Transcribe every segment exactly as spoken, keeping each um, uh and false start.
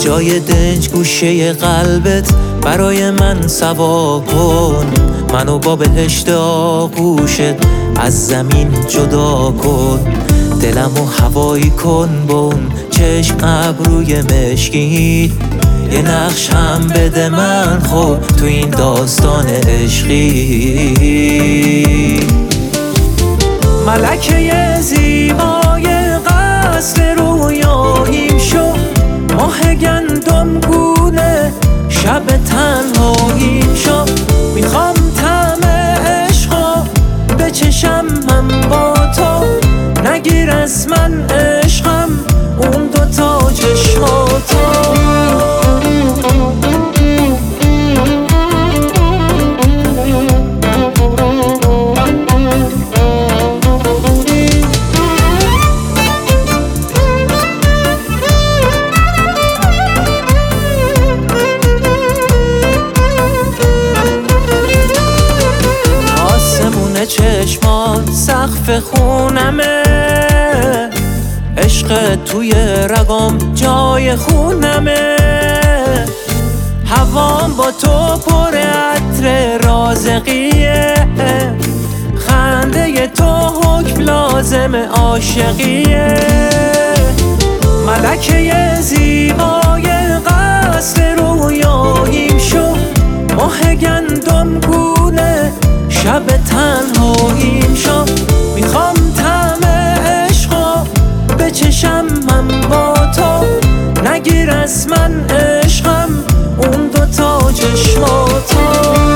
جای دنج گوشه قلبت برای من سوا کن، منو با بهشت آغوشت از زمین جدا کن. دلمو هوایی کن با اون چشم ابروی مشکی، یه نقش هم بده من خب تو این داستان عشقی. ملکه زیبای قصر رویاییم شو، ماه گندم گونه شب تنهاییم شو. میخوام طعم عشقا بچشم من با تو، نگیر از من عشقم اون دوتا چشماتو. چشمان سقف خونمه، عشق توی رگام جای خونمه. هوام با تو پر عطر رازقیه، خنده تو حکم لازم عاشقیه. ملکه زیبای قصر رویاییم شو، ماه گندم گونه شب تنهاییم شو. میخوام طعم عشقا بچشم من با تو، نگیر از من عشقم اون دوتا چشماتو.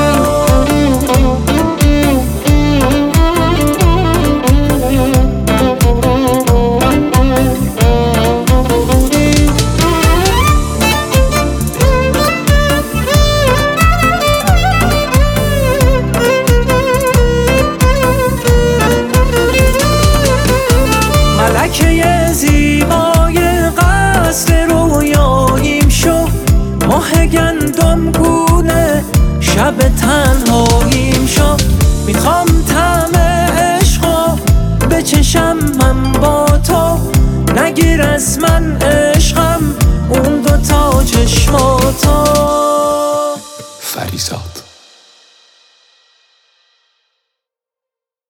ملکه زیبای قصر رویاییم شو، ماه گندم گونه شب تنهاییم شو. میخوام طعم عشقا بچشم من با تو، نگیر از من عشقم اون دوتا چشماتو. فریزاد.